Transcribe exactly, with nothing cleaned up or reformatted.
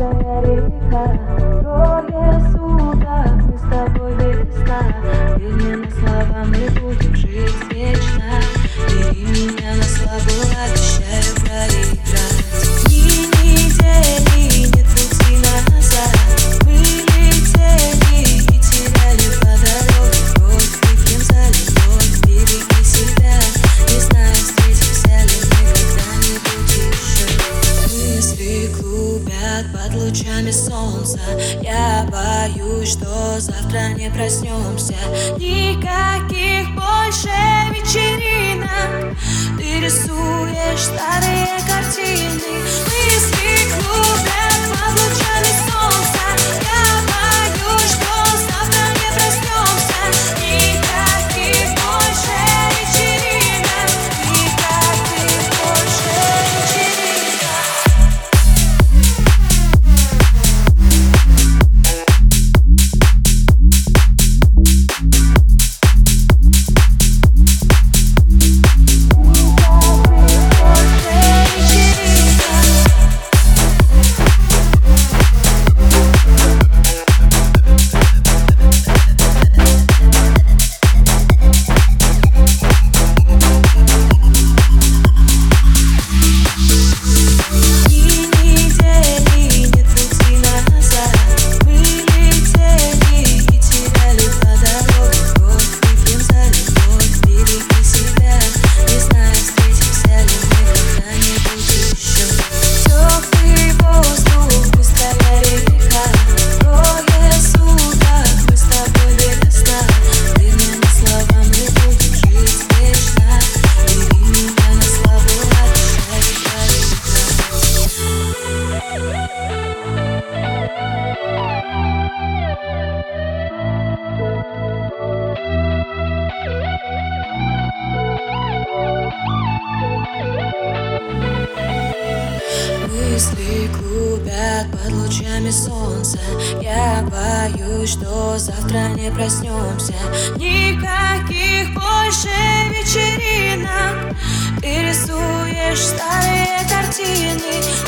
Тихая река, трое суток, мы с тобой весна. Верными словами будем жить вечно. Бери меня на слабо, обещаю проиграть. Ни недели, нет пути назад. Мы летели и теряли по дороге. Кровь выпьем за любовь, береги себя. Не знаю, встретимся ли мы когда-нибудь еще. Мысли клубят под лучами солнца. Я боюсь, что завтра не проснемся. Никаких больше вечеринок. Ты рисуешь старые картины. Мысли клубят под лучами солнца. Я боюсь, что завтра не проснемся. Никаких больше вечеринок. Никаких больше вечеринок. Мысли клубят под лучами солнца. Я боюсь, что завтра не проснемся. Никаких больше вечеринок. Ты рисуешь старые картины.